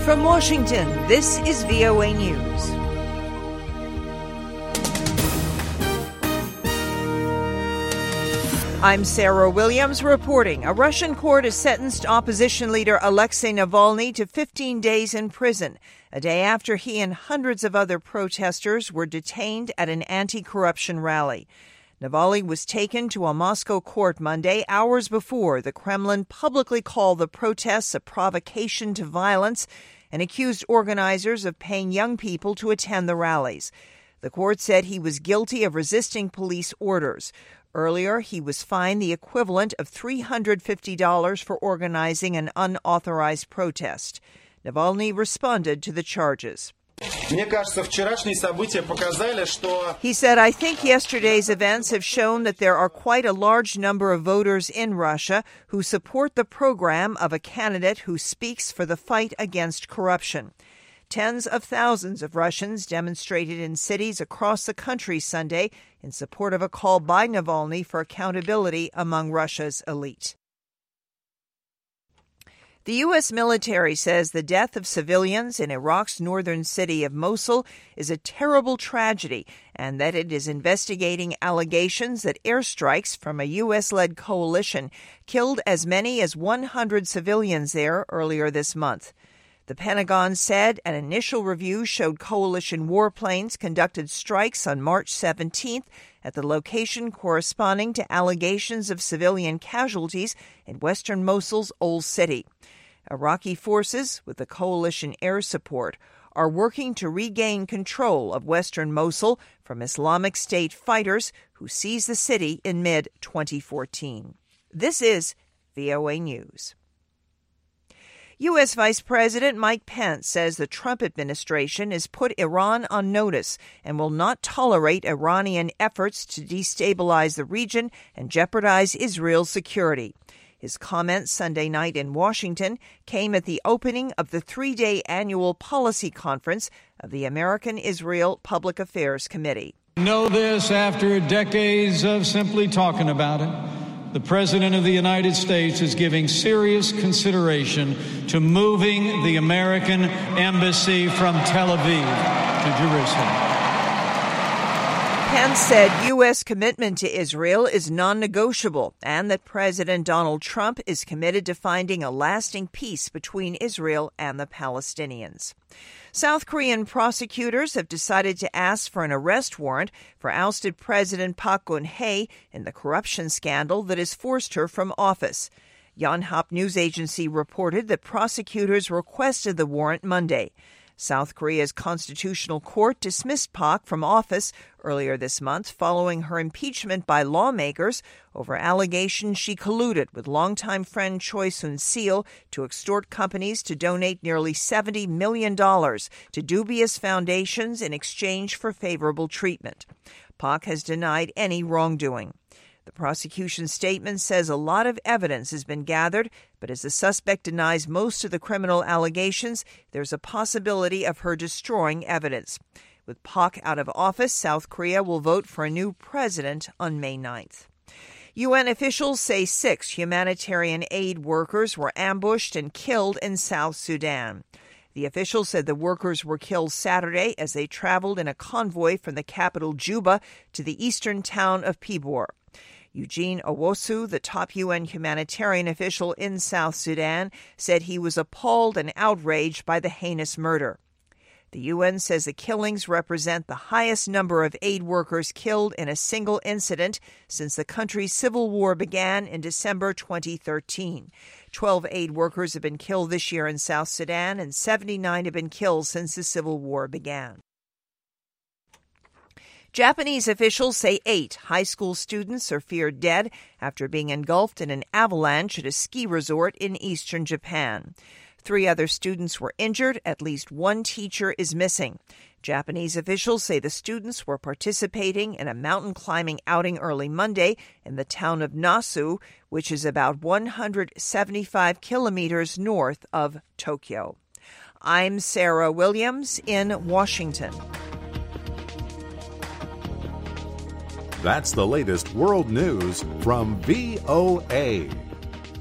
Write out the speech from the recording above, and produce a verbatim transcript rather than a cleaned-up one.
From Washington, this is V O A News. I'm Sarah Williams reporting. A Russian court has sentenced opposition leader Alexei Navalny to fifteen days in prison, a day after he and hundreds of other protesters were detained at an anti-corruption rally. Navalny was taken to a Moscow court Monday, hours before the Kremlin publicly called the protests a provocation to violence and accused organizers of paying young people to attend the rallies. The court said he was guilty of resisting police orders. Earlier, he was fined the equivalent of three hundred fifty dollars for organizing an unauthorized protest. Navalny responded to the charges. He said, I think yesterday's events have shown that there are quite a large number of voters in Russia who support the program of a candidate who speaks for the fight against corruption. Tens of thousands of Russians demonstrated in cities across the country Sunday in support of a call by Navalny for accountability among Russia's elite. The U S military says the death of civilians in Iraq's northern city of Mosul is a terrible tragedy and that it is investigating allegations that airstrikes from a U S-led coalition killed as many as one hundred civilians there earlier this month. The Pentagon said an initial review showed coalition warplanes conducted strikes on March seventeenth at the location corresponding to allegations of civilian casualties in western Mosul's Old City. Iraqi forces, with the coalition air support, are working to regain control of western Mosul from Islamic State fighters who seized the city in mid twenty fourteen. This is V O A News. U S. Vice President Mike Pence says the Trump administration has put Iran on notice and will not tolerate Iranian efforts to destabilize the region and jeopardize Israel's security. His comments Sunday night in Washington came at the opening of the three-day annual policy conference of the American-Israel Public Affairs Committee. Know this, after decades of simply talking about it, the President of the United States is giving serious consideration to moving the American embassy from Tel Aviv to Jerusalem. Pence said U S commitment to Israel is non-negotiable and that President Donald Trump is committed to finding a lasting peace between Israel and the Palestinians. South Korean prosecutors have decided to ask for an arrest warrant for ousted President Park Geun-hye in the corruption scandal that has forced her from office. Yonhap News Agency reported that prosecutors requested the warrant Monday. South Korea's Constitutional Court dismissed Park from office earlier this month following her impeachment by lawmakers over allegations she colluded with longtime friend Choi Soon-sil to extort companies to donate nearly seventy million dollars to dubious foundations in exchange for favorable treatment. Park has denied any wrongdoing. The prosecution statement says a lot of evidence has been gathered, but as the suspect denies most of the criminal allegations, there's a possibility of her destroying evidence. With Park out of office, South Korea will vote for a new president on May ninth. U N officials say six humanitarian aid workers were ambushed and killed in South Sudan. The officials said the workers were killed Saturday as they traveled in a convoy from the capital Juba to the eastern town of Pibor. Eugene Owosu, the top U N humanitarian official in South Sudan, said he was appalled and outraged by the heinous murder. The U N says the killings represent the highest number of aid workers killed in a single incident since the country's civil war began in December twenty thirteen. Twelve aid workers have been killed this year in South Sudan, and seventy-nine have been killed since the civil war began. Japanese officials say eight high school students are feared dead after being engulfed in an avalanche at a ski resort in eastern Japan. Three other students were injured. At least one teacher is missing. Japanese officials say the students were participating in a mountain climbing outing early Monday in the town of Nasu, which is about one hundred seventy-five kilometers north of Tokyo. I'm Sarah Williams in Washington. That's the latest world news from V O A.